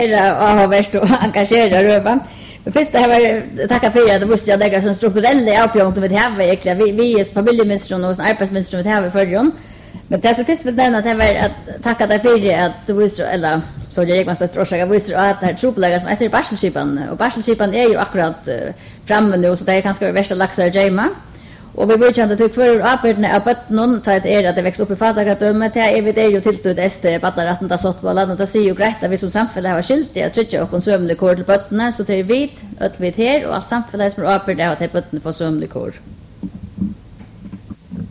har varit och engagerad röva. Men först det här var tacka för att det måste jag lägga som strukturella avpjånter med det här egentligen. Vi är familjeministern och arbetsministern med det här förr. Men det som först vill nämna att det var att tacka dig för att du visste, eller så jag måste tråka visste att det här tropelägga som är Barselskipan. Och Barselskipan är ju akkurat framme nu så det är ganska värsta laxar i Jema. Och vi vet inte att för arbetarna av någon tar det att det växer upp i fattigadom. Det är vi det ju till det är battaratten där sått på landet och ser ju grejt att vi som samhälle har skyldighet att trycka och sömnlig kort till bötterna så det är vit, öll vit här och allt samhället som arbetar att det bötterna får sömnlig kort.